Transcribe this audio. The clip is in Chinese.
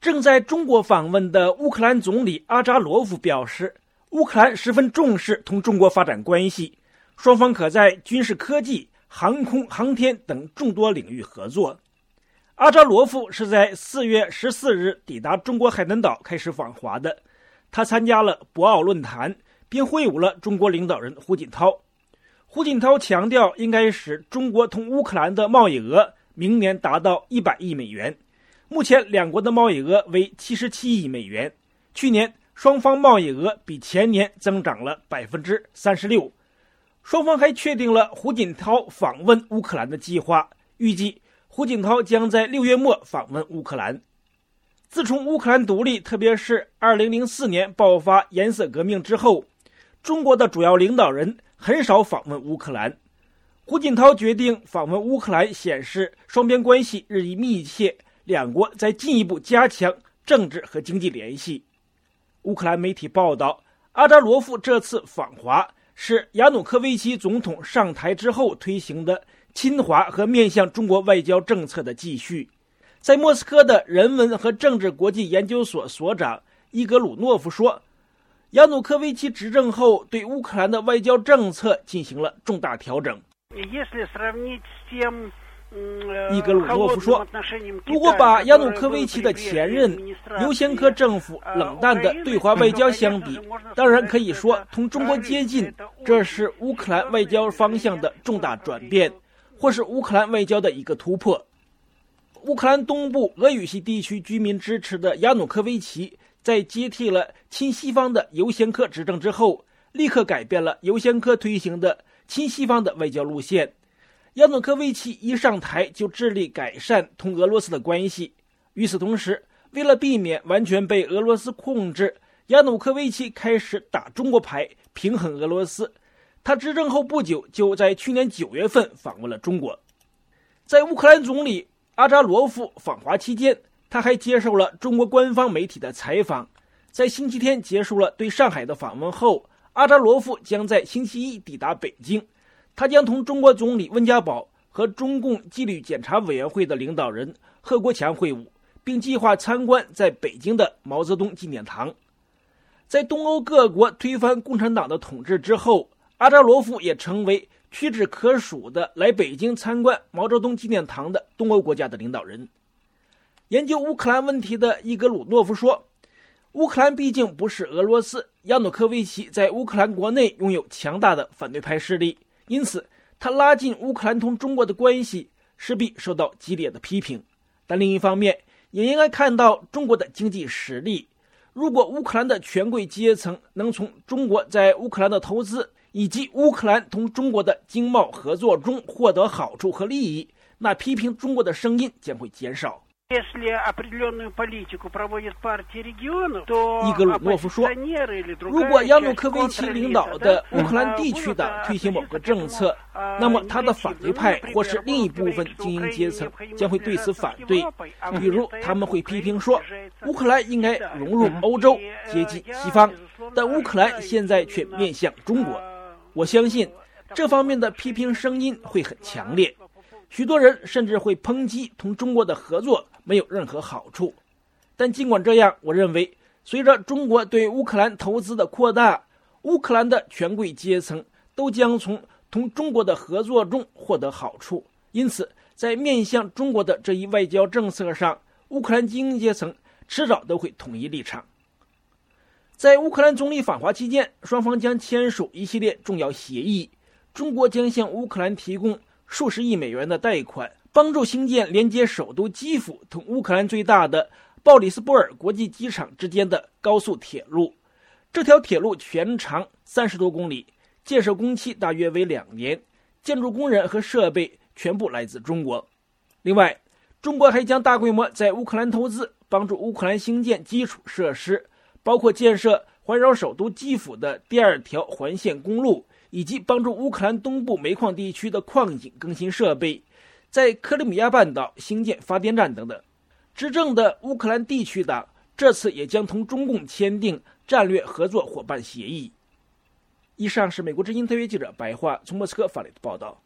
正在中国访问的乌克兰总理阿扎罗夫表示，乌克兰十分重视同中国发展关系，双方可在军事科技、航空航天等众多领域合作。阿扎罗夫是在4月14日抵达中国海南岛开始访华的，他参加了博鳌论坛，并会晤了中国领导人胡锦涛。胡锦涛强调，应该使中国同乌克兰的贸易额明年达到100亿美元。目前两国的贸易额为77亿美元，去年双方贸易额比前年增长了36%。双方还确定了胡锦涛访问乌克兰的计划，预计胡锦涛将在6月末访问乌克兰。自从乌克兰独立，特别是2004年爆发颜色革命之后，中国的主要领导人很少访问乌克兰。胡锦涛决定访问乌克兰，显示双边关系日益密切，两国在进一步加强政治和经济联系。乌克兰媒体报道，阿扎罗夫这次访华是亚努科维奇总统上台之后推行的亲华和面向中国外交政策的继续。在莫斯科的人文和政治国际研究所所长伊格鲁诺夫说，亚努科维奇执政后对乌克兰的外交政策进行了重大调整。伊格鲁诺夫说，如果把亚努科维奇的前任尤先科政府冷淡的对华外交相比，当然可以说同中国接近，这是乌克兰外交方向的重大转变，或是乌克兰外交的一个突破。乌克兰东部俄语系地区居民支持的亚努科维奇在接替了亲西方的尤先科执政之后，立刻改变了尤先科推行的亲西方的外交路线。亚努科维奇一上台就致力改善同俄罗斯的关系。与此同时，为了避免完全被俄罗斯控制，亚努科维奇开始打中国牌，平衡俄罗斯。他执政后不久，就在去年9月份访问了中国。在乌克兰总理阿扎罗夫访华期间，他还接受了中国官方媒体的采访。在星期天结束了对上海的访问后，阿扎罗夫将在星期一抵达北京。他将同中国总理温家宝和中共纪律检查委员会的领导人贺国强会晤，并计划参观在北京的毛泽东纪念堂。在东欧各国推翻共产党的统治之后，阿扎罗夫也成为屈指可数的来北京参观毛泽东纪念堂的东欧国家的领导人。研究乌克兰问题的伊格鲁诺夫说，乌克兰毕竟不是俄罗斯，亚努科维奇在乌克兰国内拥有强大的反对派势力，因此他拉近乌克兰同中国的关系势必受到激烈的批评。但另一方面，也应该看到中国的经济实力。如果乌克兰的权贵阶层能从中国在乌克兰的投资以及乌克兰同中国的经贸合作中获得好处和利益，那批评中国的声音将会减少。伊格鲁诺夫说，如果亚努科维奇领导的乌克兰地区党推行某个政策，那么他的反对派或是另一部分精英阶层将会对此反对，比如他们会批评说，乌克兰应该融入欧洲，接近西方，但乌克兰现在却面向中国。我相信这方面的批评声音会很强烈，许多人甚至会抨击同中国的合作没有任何好处。但尽管这样，我认为随着中国对乌克兰投资的扩大，乌克兰的权贵阶层都将从同中国的合作中获得好处。因此，在面向中国的这一外交政策上，乌克兰精英阶层迟早都会统一立场。在乌克兰总理访华期间，双方将签署一系列重要协议。中国将向乌克兰提供数十亿美元的贷款，帮助兴建连接首都基辅同乌克兰最大的鲍里斯波尔国际机场之间的高速铁路。这条铁路全长30多公里，建设工期大约为2年，建筑工人和设备全部来自中国。另外，中国还将大规模在乌克兰投资，帮助乌克兰兴建基础设施，包括建设环绕首都基辅的第2条环线公路，以及帮助乌克兰东部煤矿地区的矿井更新设备，在克里米亚半岛兴建发电站等等。执政的乌克兰地区党这次也将同中共签订战略合作伙伴协议。以上是美国之音特约记者白桦从莫斯科发来的报道。